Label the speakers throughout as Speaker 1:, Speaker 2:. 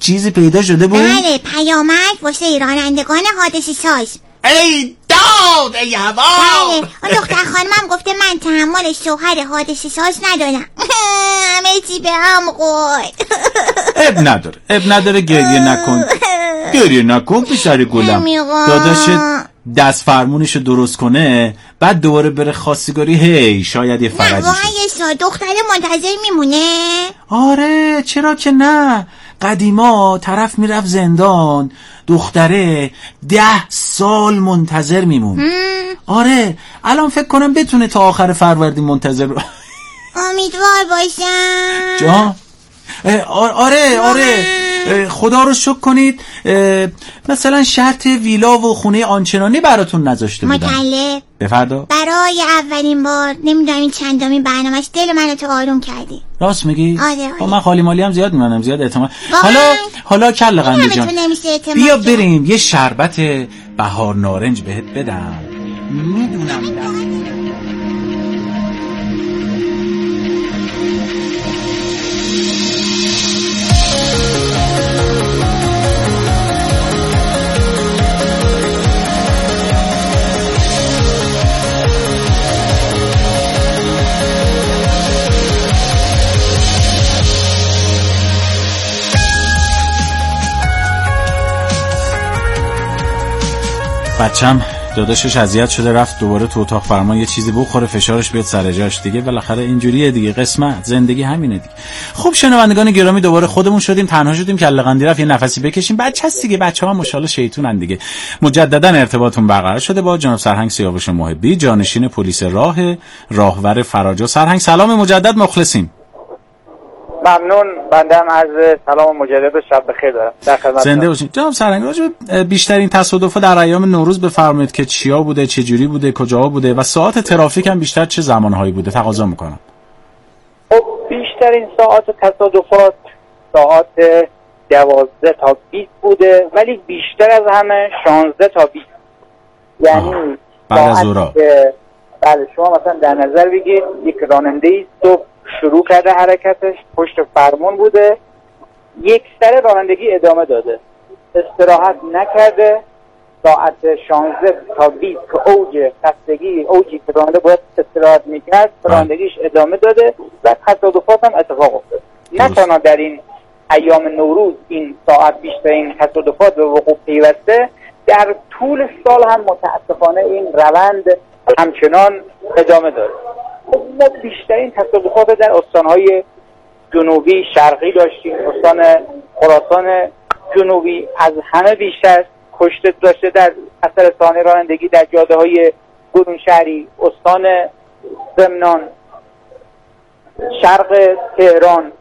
Speaker 1: چیزی پیدا شده بود؟
Speaker 2: بله، پیامک واسه رانندگان حادثه ساز.
Speaker 1: ای داد ای هوا.
Speaker 2: بله، اون دختر خانمم گفته من تحمل شوهر حادثه ساز ندارم. همه چی به هم خورد.
Speaker 1: اب نداره گریه نکن پسر گلم. داداشت دست فرمونشو درست کنه بعد دوباره بره خواستگاری. هی شاید یه فرجی
Speaker 2: نه واقعا دختر منتظر میمونه.
Speaker 1: آره چرا که نه. قدیما طرف میرفت زندان، دختره 10 سال منتظر میمون. آره الان فکر کنم بتونه تا آخر فروردین منتظر.
Speaker 2: امیدوار باشم.
Speaker 1: جا آره خدا رو شکر کنید مثلا شرط ویلا و خونه آنچنانی براتون نذاشته بودن.
Speaker 2: مطلب
Speaker 1: بفردا.
Speaker 2: برای اولین بار نمیدونم این چندمین برنامه‌اش دل منو تو آروم کردی.
Speaker 1: راست میگی؟
Speaker 2: آره.
Speaker 1: من خالی مالی هم زیاد میمونم، زیاد اعتماد. حالا کله قنده جان بیا بریم یه شربت بهار نارنج بهت بدم. میدونم بچم داداشش اذیت شده رفت دوباره تو اتاق فرمان یه چیزی بخوره فشارش بیاد سر جاش دیگه. بالاخره اینجوریه دیگه، قسمت زندگی همینه دیگه. خب شنوندگان گرامی دوباره خودمون شدیم، تنها شدیم، کله قندی رفت، یه نفسی بکشیم. بچه هست دیگه، بچه‌ها ماشاءالله شیطونن دیگه. مجددا ارتباطمون برقرار شده با جناب سرهنگ سیاوش محبی، جانشین پلیس راهور فراجا. سرهنگ سلام مجدد، مخلصیم.
Speaker 3: ممنون. بنده هم عرض سلام مجدد و شب بخیر دارم. در خدمت
Speaker 1: زنده باشید. جناب سرهنگ راجع بیشترین تصادفات در ایام نوروز بفرمایید که چیا بوده، چه جوری بوده، کجا بوده و ساعت ترافیک هم بیشتر چه زمانهایی بوده تقاضا میکنم.
Speaker 3: خب بیشترین ساعت تصادفات ساعت 12 تا 20 بوده، ولی بیشتر از همه 16 تا 20. یعنی
Speaker 1: بعد از ظهر.
Speaker 3: بله شما مثلا در نظر بگید یک راننده‌ای صبح شروع کرده حرکتش، پشت فرمون بوده، یک سر رانندگی ادامه داده، استراحت نکرده، ساعت 16 تا 20 که اوج خستگی، اوجی که راننده باید استراحت میکرد، رانندگیش ادامه داده و تصادفات هم اتفاق افتاد. نه تنها در این ایام نوروز این ساعت بیشترین تصادفات به وقوع پیوسته، در طول سال هم متاسفانه این روند همچنان ادامه داره. ما بیشترین تصادفات در استانهای جنوبی شرقی داشتیم. استان خراسان جنوبی از همه بیشتر کشته داشته در اثر ثانیه رانندگی در جاده های برون شهری. استان سمنان، شرق تهران،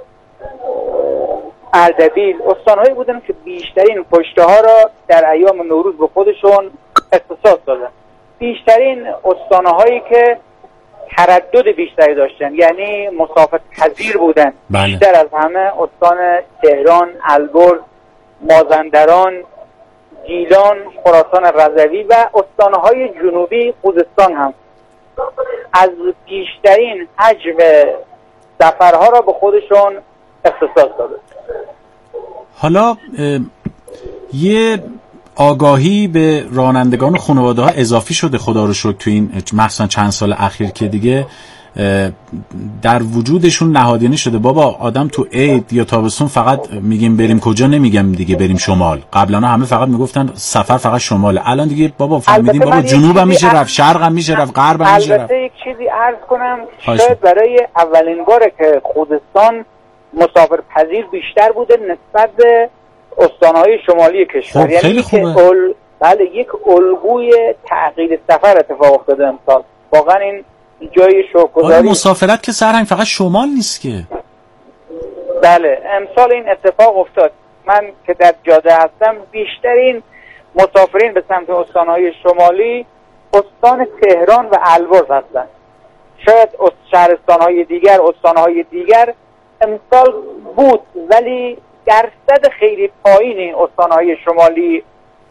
Speaker 3: اردبیل استانهایی بودن که بیشترین کشته ها را در ایام نوروز به خودشون اختصاص دادن. بیشترین استانهایی که تردد بیشتری داشتن، یعنی مسافر پذیر بودن.
Speaker 1: بله.
Speaker 3: بیشتر از همه استان تهران، البرز، مازندران، گیلان، خراسان رضوی و استانهای جنوبی خوزستان هم از بیشترین حجم سفرها را به خودشون اختصاص داده.
Speaker 1: حالا یه آگاهی به رانندگان و خانواده ها اضافی شده خدا رو شکر تو این مثلا چند سال اخیر که دیگه در وجودشون نهادینه شده. بابا آدم تو عید یا تابستون فقط میگیم بریم کجا، نمیگم دیگه بریم شمال. قبلا همه فقط میگفتن سفر فقط شماله. الان دیگه بابا فهمیدیم بابا جنوب هم میشه رفت، شرق هم میشه رفت، غرب هم میشه رفت.
Speaker 3: البته یک چیزی عرض کنم، شاید برای اولین باره که خوزستان مسافر پذیر بیشتر بوده نسبت به استانهای شمالی کشور.
Speaker 1: خب خیلی خوبه.
Speaker 3: بله یک الگوی تغییر سفر اتفاق افتاده امسال. واقعا این جای شوک‌گذاری.
Speaker 1: مسافرت که سرهنگ فقط شمال نیست که.
Speaker 3: بله امسال این اتفاق افتاد. من که در جاده هستم بیشترین مسافرین به سمت استانهای شمالی استان تهران و البرز هستند. شاید شهرستانهای دیگر، استانهای دیگر امسال بود، ولی درصد خیلی پایینی استانهای شمالی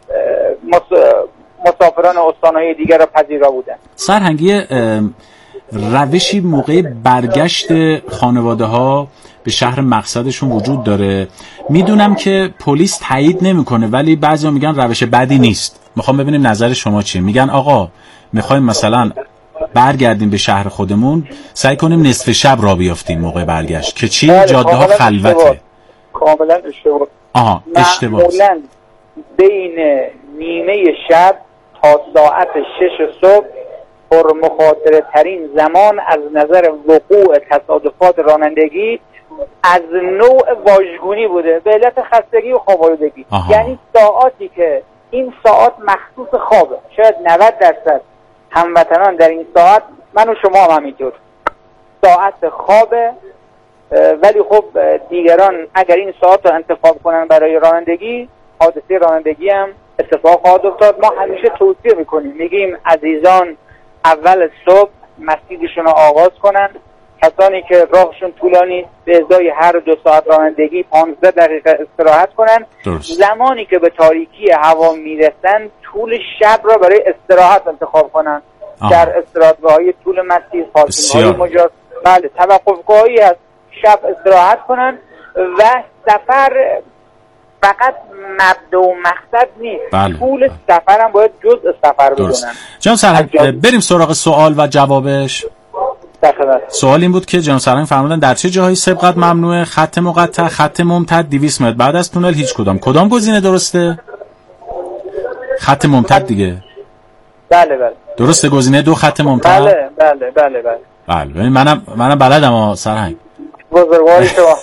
Speaker 3: مسافران استانهای دیگر را پذیرا بودن.
Speaker 1: سرهنگی روشی موقع برگشت خانواده ها به شهر مقصدشون وجود داره. میدونم که پلیس تایید نمیکنه ولی بعضیا میگن روش بدی نیست. میخوام ببینیم نظر شما چیه. میگن آقا میخوایم مثلا برگردیم به شهر خودمون، سعی کنیم نصف شب را بیافتیم موقع برگشت که چی جاده ها خلوته.
Speaker 3: کاملا اشتباه.
Speaker 1: اشتباه.
Speaker 3: معمولا بین نیمه شب تا ساعت 6 صبح پرمخاطره ترین زمان از نظر وقوع تصادفات رانندگی از نوع واژگونی بوده به علت خستگی و خواب آلودگی. یعنی ساعاتی که این ساعت مخصوص خوابه، شاید 90% هموطنان در این ساعت، من و شما هم همینطور، ساعت خوابه، ولی خب دیگران اگر این ساعت رو انتخاب کنن برای رانندگی، حادثه رانندگی هم اتفاق خواهد افتاد. ما همیشه توصیه میکنیم، میگیم عزیزان اول صبح مسیرشون رو آغاز کنن. کسانی که راهشون طولانی به ازای هر 2 ساعت رانندگی 15 دقیقه استراحت کنن. زمانی که به تاریکی هوا میرسن طول شب را برای استراحت انتخاب کنن. در استراحتگاه‌های طول مسیر، پارکینگ‌های مجاز، بله توقفگاهی هست، شب استراحت کنن و سفر فقط مبدا و مقصد نیست.
Speaker 1: بله.
Speaker 3: طول سفر هم باید جزء سفر بدونن.
Speaker 1: جناب سرهنگ بریم سراغ سوال و جوابش. سوال این بود که جناب سرهنگ فرمودن در چه جاهایی سبقت ممنوعه؟ خط مقطع، خط ممتد، 200 متر بعد از تونل هیچ کدام گزینه درسته؟ خط ممتد دیگه.
Speaker 3: بله.
Speaker 1: درسته گزینه 2 خط ممتد؟ بله. منم بلدم سرهنگ.
Speaker 3: بزرگواری شما.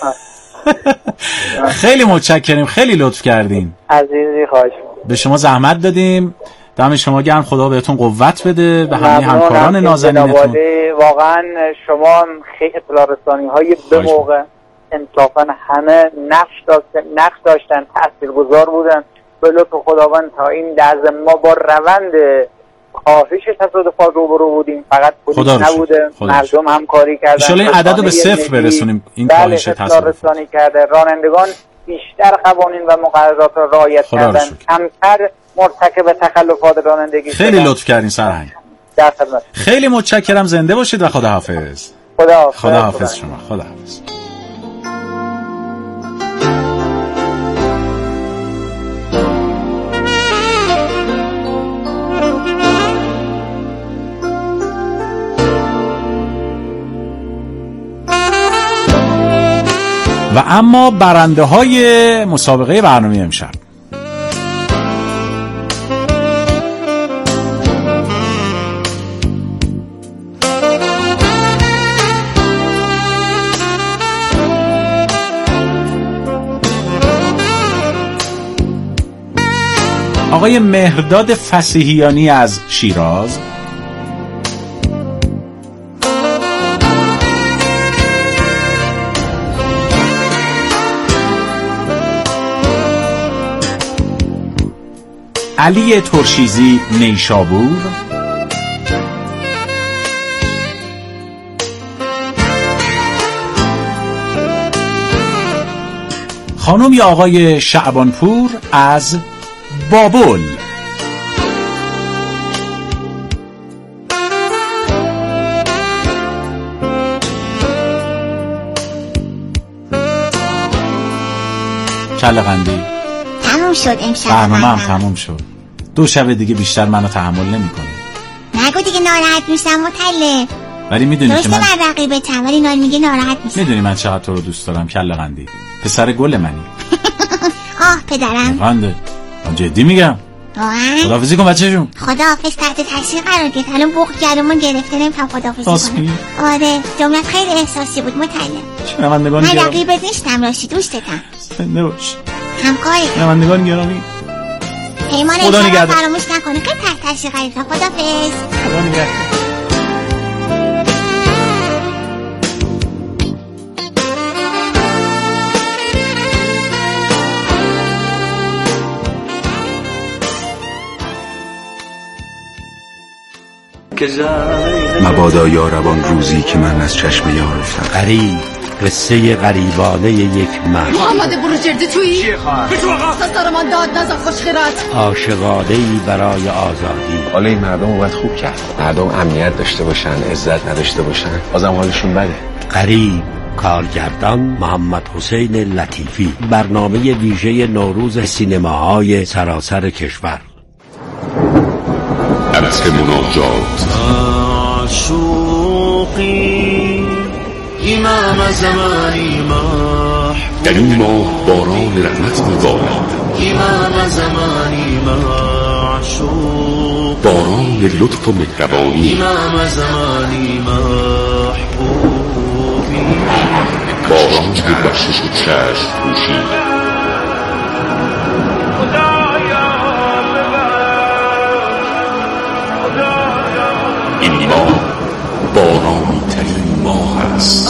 Speaker 1: خیلی متشکریم، خیلی لطف کردین.
Speaker 3: عزیزی خواهش.
Speaker 1: به شما زحمت دادیم. دم شما گرم، خدا بهتون قوت بده، به همه همکاران نازنینتون.
Speaker 3: واقعا شما خیلی اطلاع رسانی‌های به موقع، انصافا همه نقش داشتن، تاثیرگذار بودن. به لطف خداوند تا این لحظه ما با روند کاهش تصادفات روبرو بودیم. فقط پلیس نبوده، مردم همکاری کردن. ان شاءالله
Speaker 1: این عدد رو به 0 برسونیم. این کاهش
Speaker 3: تصادفات رسانی کرده، رانندگان بیشتر قوانین و مقررات را رعایت کردن، کمتر مرتکب تخلفات رانندگی.
Speaker 1: خیلی لطف کردین سرهنگ.
Speaker 3: در خدمت.
Speaker 1: خیلی متشکرم، زنده باشید و خداحافظ. خداحافظ شما. خداحافظ. و اما برنده های مسابقه برنامه امشب. آقای مهرداد فسیحیانی از شیراز، علی ترشیزی نیشابور، خانم یا آقای شعبانپور از بابل، کله‌قندی.
Speaker 2: تموم شد امشب.
Speaker 1: برنامه هم تموم شد. 2 شب دیگه بیشتر منو تحمل نمی‌کنی.
Speaker 2: نگو دیگه، ناراحت میشم مطلع.
Speaker 1: ولی میدونی که
Speaker 2: من رقیبتم، ولی نال میگه ناراحت میشم.
Speaker 1: میدونی من چقدر تو رو دوست دارم کله‌قندی. پسر گل منی.
Speaker 2: پدرم.
Speaker 1: بنده. من جدی میگم. خداحافظی کن بچه جون.
Speaker 2: خداحافظ. تحت تاثیر قرار گرفت. الان بوق گلومون گرفته، نمی‌فهم خداحافظی کنم. آره جملت خیلی احساسی بود مطلع.
Speaker 1: شنوندگان
Speaker 2: گرامی، من رقیبت نیستم، راستی دوستتم.
Speaker 1: زنده باش.
Speaker 2: همکاری.
Speaker 1: شنوندگان گرامی،
Speaker 2: پیمان انشالله فراموش نکنه. خیلی تحت تاثیر قرار گرفتم. خداحافظ.
Speaker 1: خدا نگهدار.
Speaker 4: مبادا یاربان روزی که من از چشم یار افتم.
Speaker 5: غریب، قصه غریبانه یک مرد.
Speaker 6: محمد بروجردی تویی؟ چیه خواهر؟ بجو آقا سر من داد نزن خوشخیرت.
Speaker 5: عاشقانه‌ای برای آزادی.
Speaker 4: حالا این مردم رو باید خوب کرد. مردم امنیت داشته باشن، عزت نداشته باشن، بازم حالشون بده.
Speaker 5: غریب، کارگردان محمد حسین لطیفی. برنامه ویژه نوروز سینماهای سراسر کشور.
Speaker 4: عطر مناجات
Speaker 7: عاشقی امام زمانی محبوب.
Speaker 4: در این ماه باران رحمت میبارد.
Speaker 7: امام زمانی معشوق.
Speaker 4: باران لطف و مهربانی.
Speaker 7: امام زمانی محبوبی.
Speaker 4: باران بخشش و چشم پوشی. این ماه بارانی ترین ماه است.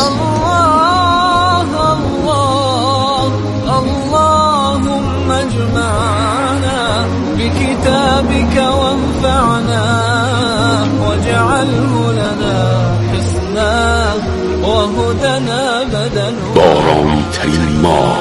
Speaker 7: اللهم اجمعنا بكتابك وانفعنا واجعله لنا حسنا وهدنا بدنا.
Speaker 4: بارانی ترین ماه.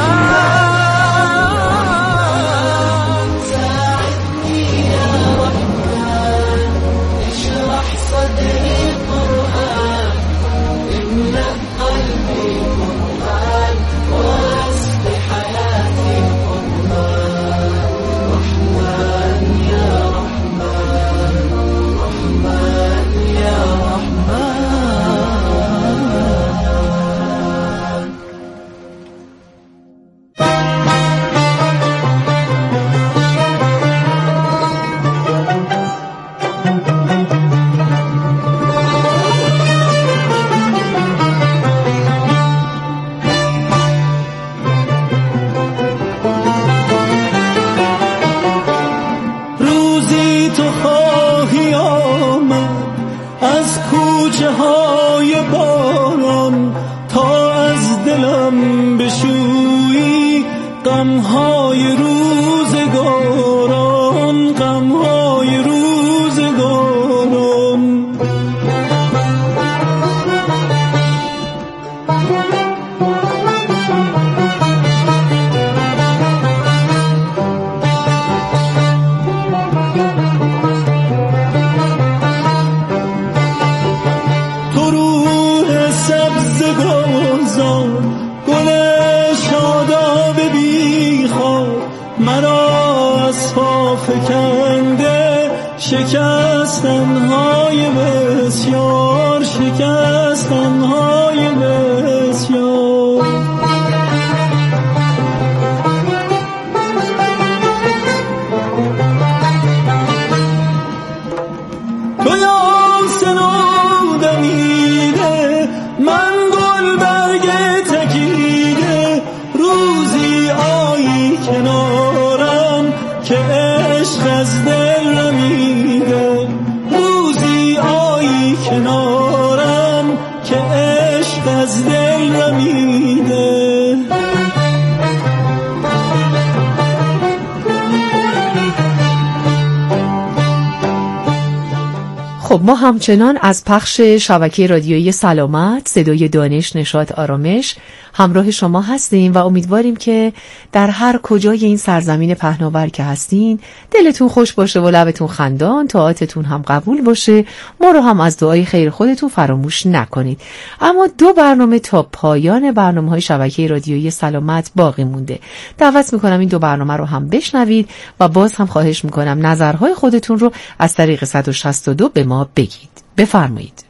Speaker 8: خب ما همچنان از پخش شبکه رادیویی سلامت، صدای دانش، نشاط، آرامش همراه شما هستیم و امیدواریم که در هر کجای این سرزمین پهناور که هستین دلتون خوش باشه و لبتون خندان، طاعتتون هم قبول باشه. ما رو هم از دعای خیر خودتون فراموش نکنید. اما 2 برنامه تا پایان برنامه‌های شبکه رادیویی سلامت باقی مونده. دعوت میکنم این 2 برنامه رو هم بشنوید و باز هم خواهش میکنم نظرهای خودتون رو از طریق 162 به ما بگید. بفرمایید.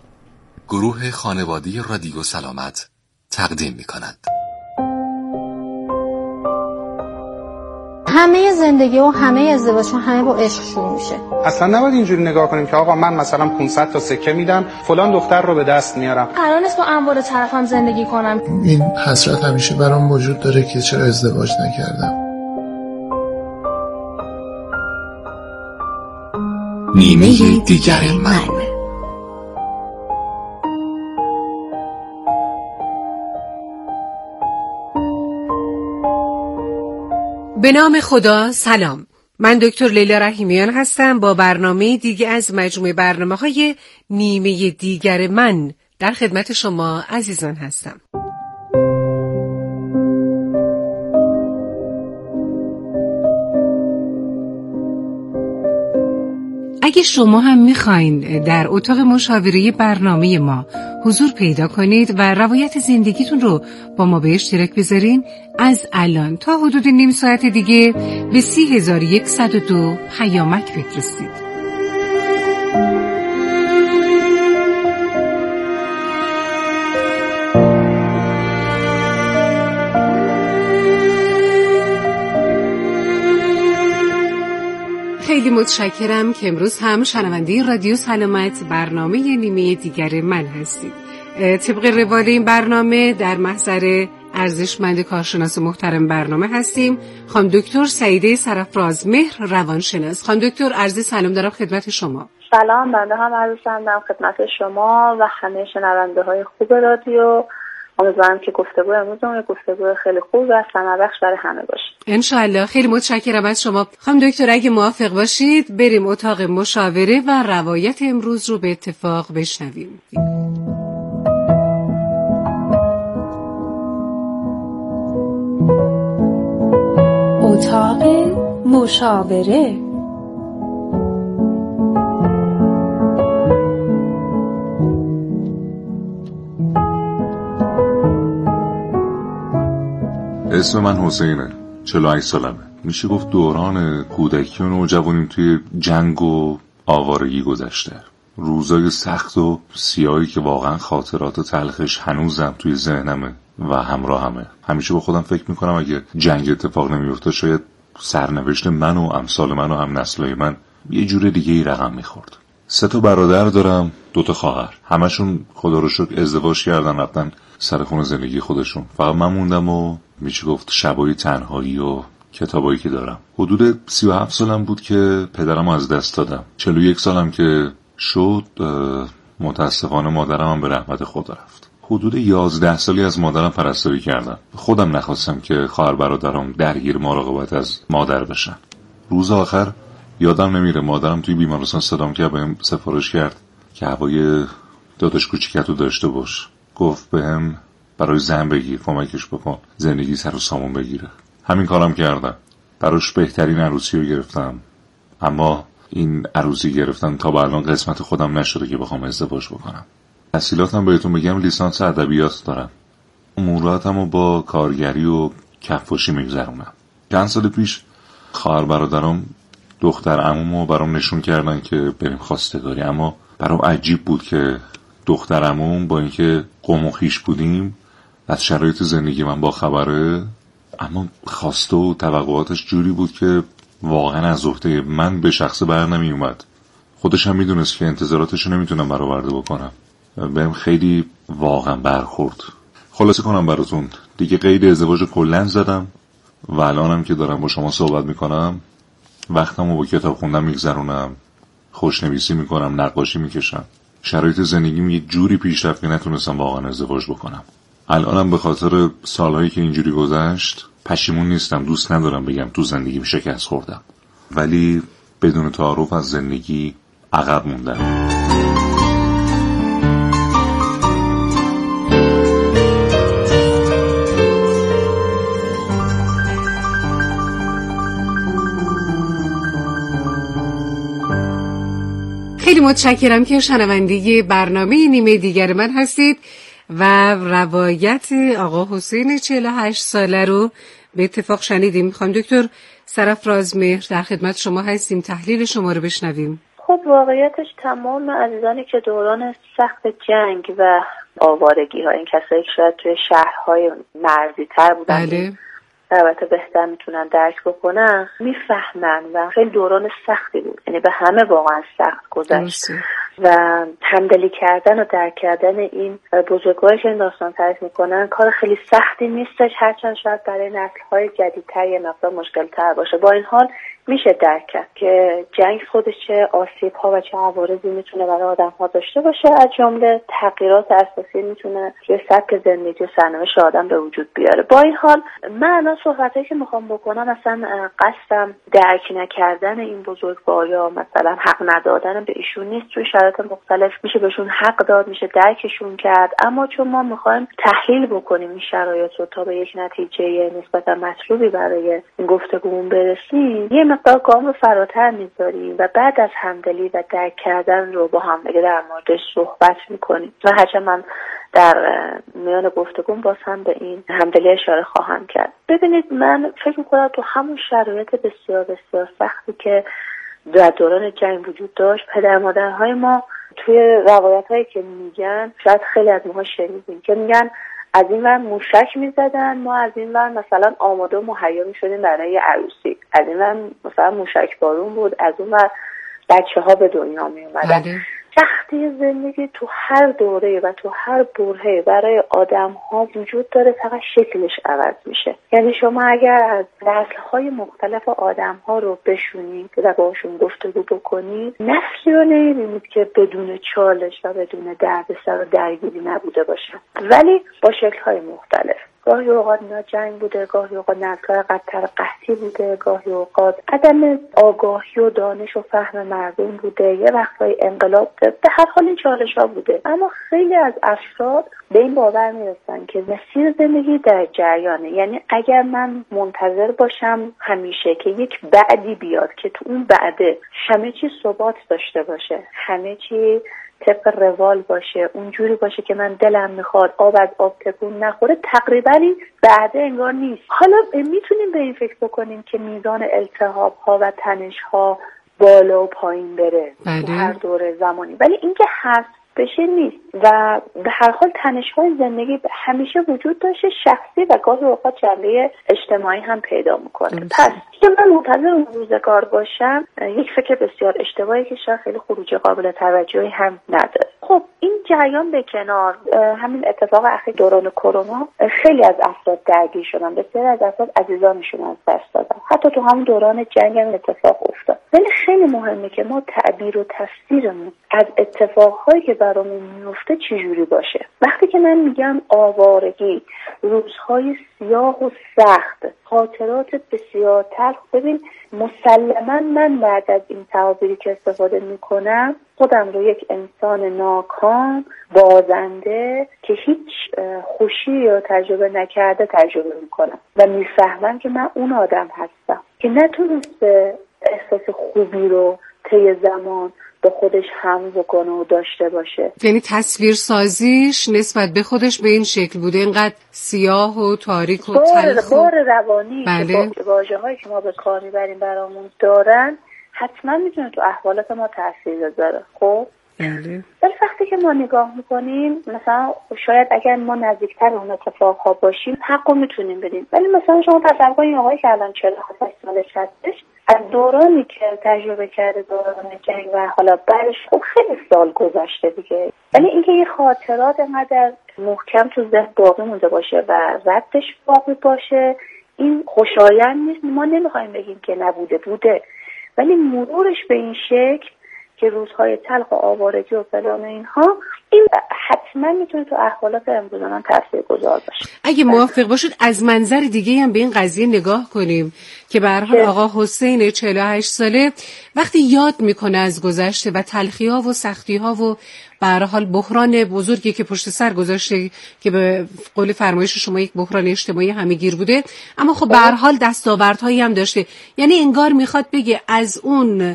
Speaker 9: گروه خانوادگی رادیو سلامت تقدیم می‌کند.
Speaker 10: همه زندگی و همه ازدواجشون همه با عشق شروع میشه.
Speaker 11: اصلا نباید اینجوری نگاه کنیم که آقا من مثلا 500 تا سکه میدم فلان دختر رو به دست میارم.
Speaker 10: قرار نیست با اموال طرفم زندگی کنم.
Speaker 12: این حسرت همیشه برام وجود داره که چرا ازدواج نکردم.
Speaker 4: نیمه دیگر من.
Speaker 13: به نام خدا، سلام. من دکتر لیلا رحیمیان هستم با برنامه دیگه از مجموعه برنامه‌های نیمه دیگر من در خدمت شما عزیزان هستم. اگه شما هم میخواین در اتاق مشاوره برنامه ما حضور پیدا کنید و روایت زندگیتون رو با ما به اشتراک بذارین، از الان تا حدود نیم ساعت دیگه به 30102 پیامک بفرستید. خیلی متشکرم که امروز هم شنونده رادیو سلامت برنامه نیمه دیگر من هستید. طبق روال این برنامه در محضر ارزشمند کارشناس محترم برنامه هستیم، خانم دکتر سعیده سرافرازمهر روانشناس. خانم دکتر عرض سلام دارم خدمت شما.
Speaker 14: سلام، بنده هم عرض سلام دارم خدمت شما و همه شنونده های خوب رادیو. امیدوارم که گفتگو امروزمون گفتگو خیلی خوب و ثمربخش برای همه باشه. انشالله.
Speaker 13: خیلی متشکرم از شما. خانم دکتر اگه موافق باشید بریم اتاق مشاوره و روایت امروز رو به اتفاق بشنویم.
Speaker 15: اتاق مشاوره.
Speaker 16: اسم من حسینه، 48 سالمه. میشه گفت دوران کودکی و نوجوانیم توی جنگ و آوارگی گذشته. روزای سخت و سیاهی که واقعا خاطرات تلخش هنوزم توی ذهنمه و همراهمه. همیشه با خودم فکر میکنم اگه جنگ اتفاق نمیفته شاید سرنوشت من و امثال من و هم نسلای من یه جور دیگه ای رقم میخورد. 3 برادر دارم، 2 خواهر. همشون خدا رو شکر ازدواج کردن، رفتن سر خون زندگی خودشون. فقط من موندم و میشه گفت شبای تنهایی و کتابایی که دارم. حدود 37 سالم بود که پدرم از دست دادم. 41 سالم که شد متاسفانه مادرم هم به رحمت خدا رفت. حدود 11 سالی از مادرم پرستاری کردم. خودم نخواستم که خواهر برادرم درگیر مراقبت از مادر بشن. روز آخر یادم نمیره مادرم توی بیمارستان صدام کرد، بهم سفارش کرد که هوای داداش کوچیکتو داشته باش. گفت بهم برای زن بگیر، کمکش بکن زندگی سر و سامون بگیره. همین کارم کردم. براش بهترین عروسی رو گرفتم، اما این عروسی گرفتن تا به الان قسمت خودم نشده که بخوام ازدواج بکنم. تحصیلاتم بهتون بگم لیسانس ادبیات دارم. اموراتمو با کارگری و کفاشی میگذرونم. چند سال پیش خواهر برادرم دختر عمومو برام نشون کردن که بریم خواستگاری، اما برام عجیب بود که دختر عموم با اینکه قوم و خویش بودیم از شرایط زندگی من با خبره، اما خواسته و توقعاتش جوری بود که واقعا از عهده من به شخص بر نمی اومد. خودش هم میدونست که انتظاراتشو نمیتونم برآورده بکنم. بهم خیلی واقعا برخورد. خلاصه کنم براتون، دیگه قید ازدواج کلن زدم و الانم که دارم با شما صحبت میکنم وقتمو با کتاب خوندن میگذرونم، خوشنویسی میکنم، نقاشی میکشم. شرایط زندگیم یک جوری پیش رفت که نتونستم واقعا ازدواج بکنم. الانم به خاطر سالهایی که اینجوری گذشت پشیمون نیستم. دوست ندارم بگم تو زندگیم شکست خوردم، ولی بدون تعارف از زندگی عقب موندم.
Speaker 13: خیلی متشکرم که شنونده برنامه نیمه دیگر من هستید و روایت آقا حسین 48 ساله رو به اتفاق شنیدیم. خانم دکتر سرافرازمهر در خدمت شما هستیم، تحلیل شما رو بشنویم.
Speaker 14: خب واقعیتش تمام عزیزانی که دوران سخت جنگ و آوارگی ها، این کسایی که شاید توی شهرهای مرزی تر بودن،
Speaker 13: بله،
Speaker 14: البته بهتر میتونن درک بکنن، میفهمن و خیلی دوران سختی بود. یعنی به همه واقعا سخت گذشت و همدلی کردن و درک کردن این بزرگواری که این داستان تعریف میکنن کار خیلی سختی نیستش، هرچند شاید برای نسل‌های جدیدتر یه مقدار مشکل‌تر باشه. با این حال میشه درک کرد که جنگ خودش چه آسیب‌ها و چه عوارضی میتونه برای آدم‌ها داشته باشه. از جمله تغییرات اساسی میتونه توی سبک زندگی و سرنوشت آدم به وجود بیاره. با این حال من الان صحبتایی که میخوام بکنم مثلا قصدم درک نکردن این بزرگوار یا مثلا حق ندادن به ایشون نیست. توی شرایط شرایط مختلف میشه بهشون حق داد، میشه درکشون کرد، اما چون ما میخوایم تحلیل بکنیم این شرایط رو تا به یک نتیجه نسبتا مطلوبی برای این گفتگومون برسیم، یه مقدار گام فراتر میذاریم و بعد از همدلی و درک کردن رو با هم دیگه در موردش صحبت میکنیم. و هرچند من در میان گفتگوم باز هم به این همدلی اشاره خواهم کرد. ببینید، من فکر میکنم تو همون شرایط بسیار بسیار سختی که در دوران جنگ وجود داشت، پدر مادرهای ما توی روایت هایی که میگن، شاید خیلی از ماها شنیدیم که میگن از این ور موشک میزدن، ما از این ور مثلا آماده و مهیا میشدیم برای عروسی، از این ور مثلا موشک بارون بود، از اون ور بچه ها به دنیا می اومدن. سختی زندگی تو هر دوره و تو هر برهه برای آدم ها وجود داره، فقط شکلش عوض میشه. یعنی شما اگر از نسل های مختلف آدم ها رو بشونید و باشون گفتگو بکنید، نسلی رو نمیبینید که بدون چالش و بدون دردسر و درگیری نبوده باشه، ولی با شکل های مختلف. گاهی اوقات اینا جنگ بوده، گاهی اوقات نسل‌های قدتر قحطی بوده، گاهی اوقات عدم آگاهی و دانش و فهم مردم بوده، یه وقتای انقلاب بوده. به هر حال این چالش‌ها بوده، اما خیلی از افراد به این باور میرسن که مسیر زندگی در جریانه. یعنی اگر من منتظر باشم همیشه که یک بعدی بیاد که تو اون بعده همه چی ثبات داشته باشه، همه چی طبق روال باشه، اونجوری باشه که من دلم میخواد آب از آب تکون نخوره، تقریبا این بعده انگار نیست. حالا میتونیم به این فکر بکنیم که میزان التهاب ها و تنش ها بالا و پایین بره تو هر دوره زمانی، ولی اینکه هست بشه نیست. و به هر حال تنش‌های زندگی همیشه وجود داشته، شخصی و گاهی اوقات جنبه اجتماعی هم پیدا میکنه. پس که من منتظر اون روزگار باشم یک فکر بسیار اشتباهی که شاید خیلی خروجی قابل توجهی هم نداره. خب این جریان به کنار، همین اتفاق اخیر دوران کرونا خیلی از افراد درگیر شدن، بسیار از افراد عزیزانشون از دست دادن، حتی تو همون دوران جنگ هم اتفاق افتاد. ولی خیلی مهمه که ما تعبیر و تفسیرمون از اتفاقهایی که برامون میفته چجوری باشه. وقتی که من میگم آوارگی، روزهای سیاه و سخت، خاطرات بسیار تلخ، ببین مسلما من بعد از این تعابیری که استفاده میکنم خودم رو یک انسان ناکام، بازنده که هیچ خوشی رو تجربه نکرده تجربه میکنم و میفهمم که من اون آدم هستم که نتونسته احساس خوبی رو طی زمان به خودش حمل بکنه و داشته باشه.
Speaker 13: یعنی تصویر سازیش نسبت به خودش به این شکل بوده، اینقدر سیاه و تاریک و تلخ.
Speaker 14: بار روانی
Speaker 13: بله.
Speaker 14: که واژه‌هایی که ما به کار میبریم برامون دارن، حتما میتونه تو احوالات ما تاثیر بذاره. خب
Speaker 13: بله.
Speaker 14: ولی وقتی که ما نگاه میکنیم، مثلا شاید اگر ما نزدیکتر اون اتفاقها باشیم حقو میتونیم بدیم، ولی مثلا شما تصور کنید آقایی که الان 47 سالش هستش، از دورانی که تجربه کرده، دوران جنگ و حالا بعدش، خب خیلی سال گذشته دیگه، ولی اینکه یه خاطرات انقدر محکم تو ذهن باقی مونده باشه و ردش باقی باشه، این خوشایند نیست. ما نمیخوایم بگیم که نبوده، بوده، ولی مرورش به این شکل که روزهای تلخ و آوارگی و فلان اینها، این حتما میتونه تو احوالات امروز من تاثیرگذار باشه.
Speaker 13: اگه موافق باشید از منظر دیگه هم به این قضیه نگاه کنیم که به هر حال آقا حسین 48 ساله وقتی یاد میکنه از گذشته و تلخی‌ها و سختی‌ها و به هر حال بحران بزرگی که پشت سر گذاشته که به قول فرمایش شما یک بحران اجتماعی همه‌گیر بوده، اما خب به هر حال دستاوردهایی هم داشته، یعنی انگار میخواد بگه از اون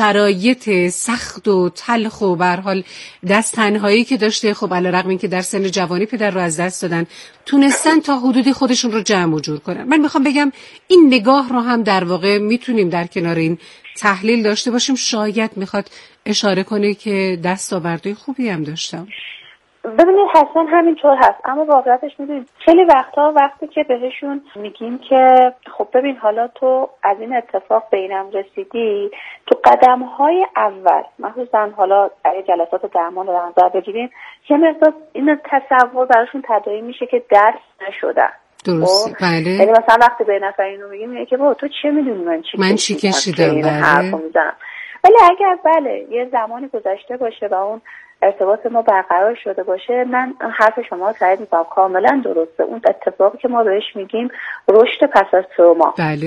Speaker 13: شرایط سخت و تلخ و به هر حال دست تنهایی که داشته، خب علیرغم اینکه در سن جوانی پدر رو از دست دادن، تونستن تا حدودی خودشون رو جمع و جور کنن. من میخوام بگم این نگاه رو هم در واقع میتونیم در کنار این تحلیل داشته باشیم. شاید میخواد اشاره کنه که دستاوردهای خوبی هم داشتم.
Speaker 14: ببینید حتما همینطور هست، اما واقعیتش میدونید خیلی وقتا وقتی که بهشون میگیم که خب ببین حالا تو از این اتفاق به اینم رسیدی، تو قدم‌های اول مخصوصا حالا در جلسات درمان رو در نظر بگیریم، یه مقدار این تصور براشون تداعی میشه که درس نشدن.
Speaker 13: درست. بله.
Speaker 14: یعنی مثلا وقتی به نفر اینو میگیم میگه که بابا تو چه میدونی من چی
Speaker 13: کشیدم. بله.
Speaker 14: ولی اگر بله یه زمانی گذشته باشه و اون ارتباط ما برقرار شده باشه، من حرف شما رو تایید میکنم، کاملا درسته. اون اتفاقی که ما بهش میگیم رشد پس از تروما.
Speaker 13: بله.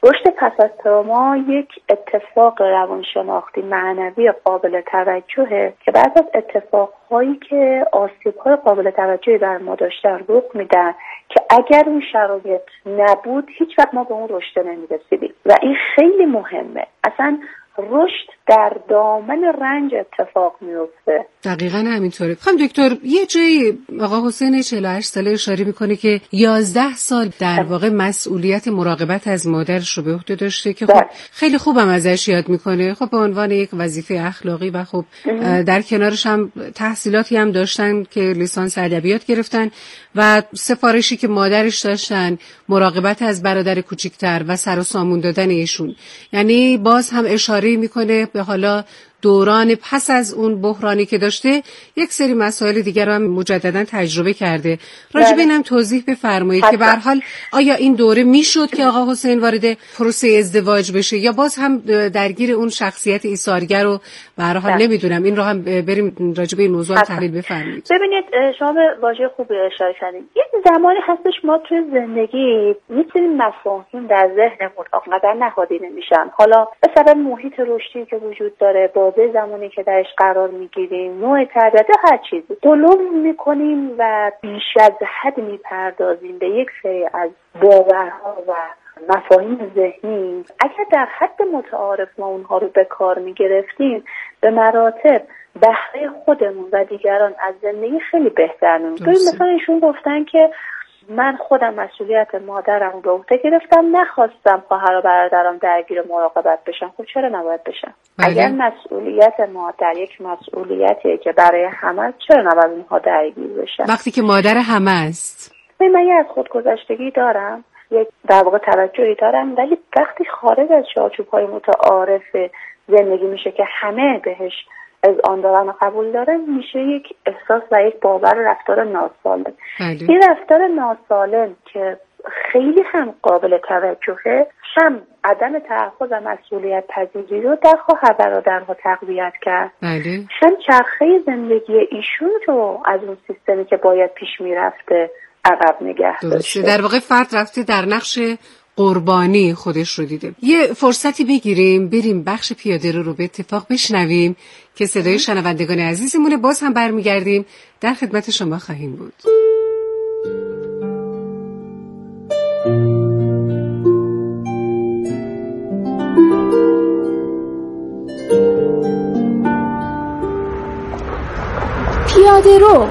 Speaker 14: رشد پس از تروما یک اتفاق روانشناختی معنوی قابل توجهه که بعد از اتفاقهایی که آسیب‌های قابل توجهی در ما داشتن رخ میدن که اگر اون شرایط نبود هیچ وقت ما به اون رشد نمیرسیدیم و این خیلی مهمه. اصلا رشد در دامن رنج اتفاق میفته.
Speaker 13: دقیقاً همینطوره. خانم دکتر یه جایی آقا حسین 48 ساله اشاره میکنه که 11 سال در واقع مسئولیت مراقبت از مادرش رو به عهده داشته که خب خیلی خوبم ازش یاد میکنه. خب به عنوان یک وظیفه اخلاقی و خب در کنارش هم تحصیلاتی هم داشتن که لیسانس ادبیات گرفتن و سفارشی که مادرش داشتن مراقبت از برادر کوچیک‌تر و سر و سامون دادن ایشون. یعنی باز هم اشاره میکنه به حالا دوران پس از اون بحرانی که داشته یک سری مسائل دیگر رو هم مجددا تجربه کرده. راجع به اینم توضیح بفرمایید که به هر حال آیا این دوره میشد که آقا حسین وارد پروسه ازدواج بشه یا باز هم درگیر اون شخصیت ایثارگر رو به هر حال نمیدونم. این رو هم بریم راجع به این موضوع تحلیل بفرمایید.
Speaker 14: ببینید شما به واژه خوبی اشاره کردید. یک زمانی هستش ما توی زندگی میتونیم مفاهیم در ذهنمون آنقدر نهادی نمیشن. حالا به سبب محیط رشدی که وجود داره، بازه زمانی که درش قرار میگیریم، نوع تربیت، هر چیزی دلوم میکنیم و بیش از حد میپردازیم به یک سری از باورها و مفاهیم ذهنی. اگر در حد متعارف ما اونها رو به کار میگرفتیم به مراتب بهره خودمون و دیگران از زندگی خیلی بهتر می‌شد. مثلا ایشون گفتن که من خودم مسئولیت مادرم به عهده گرفتم، نخواستم خواهر و برادرم درگیر مراقبت بشن. خب چرا نباید بشن؟ اگر مسئولیت مادر یک مسئولیتیه که برای همه، چرا نباید اونها درگیر بشن
Speaker 13: وقتی که مادر همه است؟
Speaker 14: من از خودگذشتگی دارم، یک در واقع توجهی دارم، ولی وقتی خارج از چارچوب‌های متعارف زندگی میشه که همه بهش از آن دارن و قبول داره، میشه یک احساس و یک باور و رفتار ناسالم. این رفتار ناسالم که خیلی هم قابل توجهه، هم عدم تحفظ و مسئولیت پذیری رو در خواهر برادرها تقویت کرد، هم چرخه زندگی ایشون رو از اون سیستمی که باید پیش میرفته عقب نگه داشته.
Speaker 13: در واقع فرد رفته در نقش قربانی خودش رو دیده. یه فرصتی بگیریم بریم بخش پیاده رو به اتفاق بشنویم که صدای شنوندگان عزیزمونه. باز هم برمیگردیم در خدمت شما خواهیم بود.
Speaker 15: پیاده رو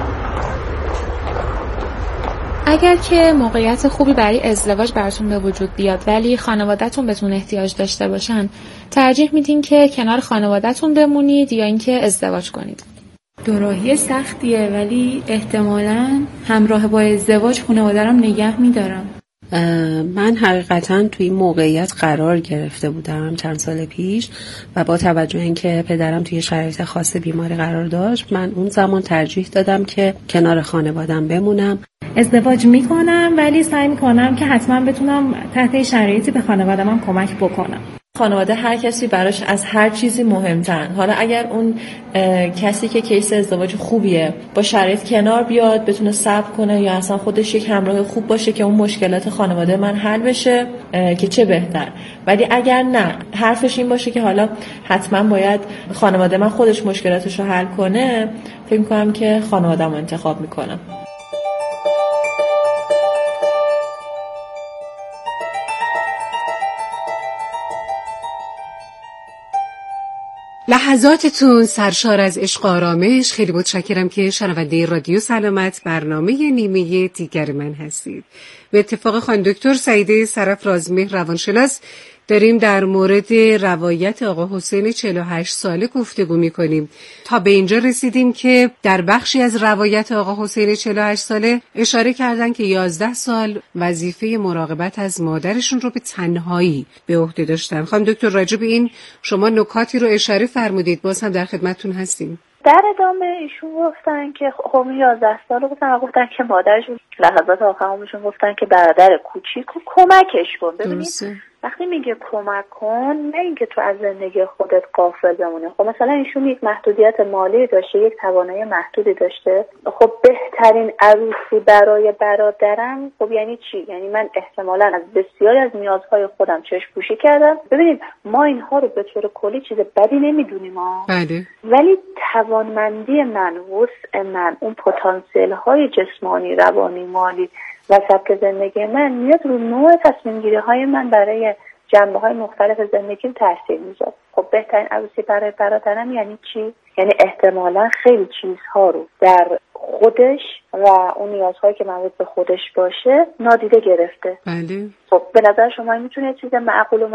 Speaker 15: اگر که موقعیت خوبی برای ازدواج براتون به وجود بیاد ولی خانواده‌تون بهتون احتیاج داشته باشن، ترجیح میدین که کنار خانواده‌تون بمونید یا اینکه ازدواج کنید؟
Speaker 17: دوراهی سختیه ولی احتمالاً همراه با ازدواج خانواده‌ام نگه می‌دارم.
Speaker 18: من حقیقتاً توی این موقعیت قرار گرفته بودم چند سال پیش و با توجه اینکه پدرم توی شرایط خاص بیماری قرار داشت، من اون زمان ترجیح دادم که کنار خانواده‌ام بمونم.
Speaker 17: ازدواج میکنم ولی سعی میکنم که حتما بتونم تحت شرایطی به خانواده‌ام کمک بکنم.
Speaker 19: خانواده هر کسی براش از هر چیزی مهمترن. حالا اگر اون کسی که کیس ازدواج خوبیه با شرایط کنار بیاد، بتونه صبر کنه یا اصلا خودش یک همراه خوب باشه که اون مشکلات خانواده من حل بشه، که چه بهتر. ولی اگر نه، حرفش این باشه که حالا حتما باید خانواده من خودش مشکلاتش رو حل کنه، فکر می‌کنم که خانواده‌مو انتخاب میکنم.
Speaker 13: لحظاتتون سرشار از عشق و آرامش. خیلی متشکرم که شنونده رادیو سلامت برنامه نیمه دیگر من هستید. به اتفاق خانم دکتر سعیده سرافرازمهر روانشناس داریم در مورد روایت آقا حسین 48 ساله گفتگو می‌کنیم. تا به اینجا رسیدیم که در بخشی از روایت آقا حسین 48 ساله اشاره کردن که 11 سال وظیفه مراقبت از مادرشون رو به تنهایی به عهده داشتن. خانم دکتر راجع به این شما نکاتی رو اشاره فرمودید، باز هم در خدمتتون هستیم.
Speaker 14: در ادامه ایشون گفتن که خب 11 ساله گفتن که مادرشون لحظات آخرشون گفتن که برادر کوچیک رو کمکش کن. ببینید وقتی میگه کمک کن، نه اینکه تو از زندگی خودت غافل بمونی. خب مثلا ایشون یک محدودیت مالی داشته، یک توانایی محدودی داشته. خب بهترین عروسی برای برادرم خب یعنی چی؟ یعنی من احتمالاً از بسیاری از نیازهای خودم چشم پوشی کردم. ببینید ما اینها رو به طور کلی چیز بدی نمیدونیم
Speaker 13: بله.
Speaker 14: ولی توانمندی من، وسع من، اون پتانسیل های جسمانی، روانی، مالی و سبک زندگی من میاد رو نوع تصمیم گیری های من برای جنبه های مختلف زندگیم تاثیر میذاره. خب بهترین عروسی برای برادرم یعنی چی؟ یعنی احتمالاً خیلی چیزها رو در خودش و اون نیازهایی که مربوط به خودش باشه نادیده گرفته.
Speaker 13: بله.
Speaker 14: خب به نظر شما این میتونه چیز معقول و